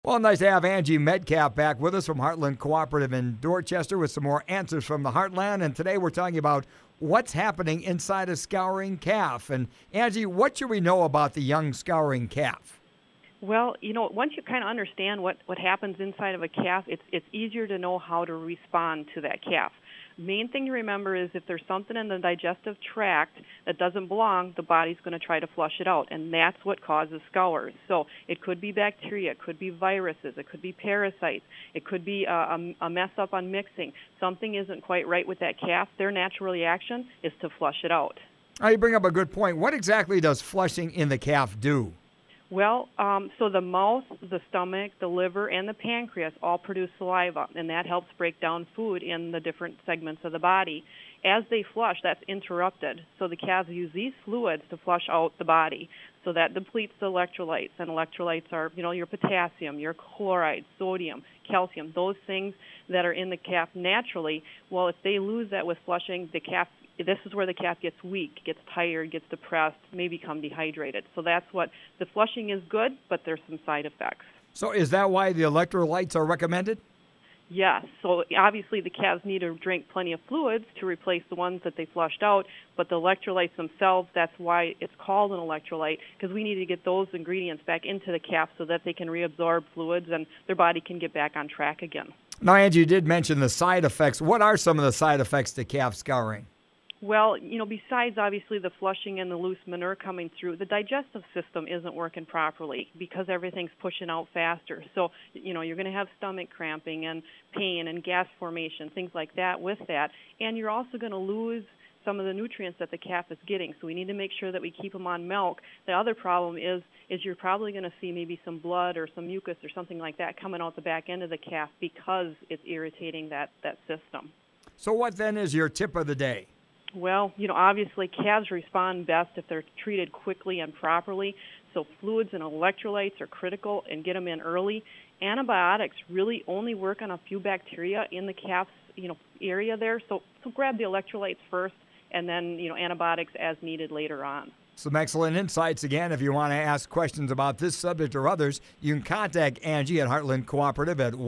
Well, nice to have Angie Metcalf back with us from Heartland Cooperative in Dorchester with some more answers from the Heartland. And today we're talking about what's happening inside a scouring calf. And Angie, what should we know about the young scouring calf? Well, once you kind of understand what happens inside of a calf, it's easier to know how to respond to that calf. Main thing to remember is if there's something in the digestive tract that doesn't belong, the body's going to try to flush it out, and that's what causes scours. So it could be bacteria, it could be viruses, it could be parasites, it could be a mess up on mixing. Something isn't quite right with that calf. Their natural reaction is to flush it out. Oh, you bring up a good point. What exactly does flushing in the calf do? Well, so the mouth, the stomach, the liver, and the pancreas all produce saliva, and that helps break down food in the different segments of the body. As they flush, that's interrupted. So the calves use these fluids to flush out the body. So that depletes the electrolytes, and electrolytes are, your potassium, your chloride, sodium, calcium, those things that are in the calf naturally. Well, if they lose that with flushing, this is where the calf gets weak, gets tired, gets depressed, may become dehydrated. So that's what the flushing is good, but there's some side effects. So is that why the electrolytes are recommended? Yes. So obviously the calves need to drink plenty of fluids to replace the ones that they flushed out, but the electrolytes themselves, that's why it's called an electrolyte, because we need to get those ingredients back into the calf so that they can reabsorb fluids and their body can get back on track again. Now, Angie, you did mention the side effects. What are some of the side effects to calf scouring? Well, besides obviously the flushing and the loose manure coming through, the digestive system isn't working properly because everything's pushing out faster. So, you're going to have stomach cramping and pain and gas formation, things like that with that. And you're also going to lose some of the nutrients that the calf is getting. So we need to make sure that we keep them on milk. The other problem is you're probably going to see maybe some blood or some mucus or something like that coming out the back end of the calf because it's irritating that system. So what then is your tip of the day? Well, obviously calves respond best if they're treated quickly and properly. So fluids and electrolytes are critical and get them in early. Antibiotics really only work on a few bacteria in the calf's, area there. So grab the electrolytes first and then, antibiotics as needed later on. Some excellent insights. Again, if you want to ask questions about this subject or others, you can contact Angie at Heartland Cooperative at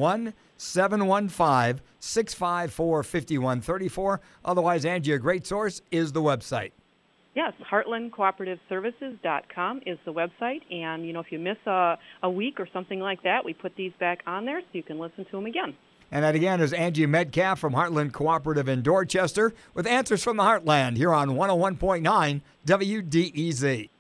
1-715-654-5134. Otherwise, Angie, a great source is the website. Yes, heartlandcooperativeservices.com is the website. And, if you miss a week or something like that, we put these back on there so you can listen to them again. And that again is Angie Metcalf from Heartland Cooperative in Dorchester with answers from the Heartland here on 101.9 WDEZ.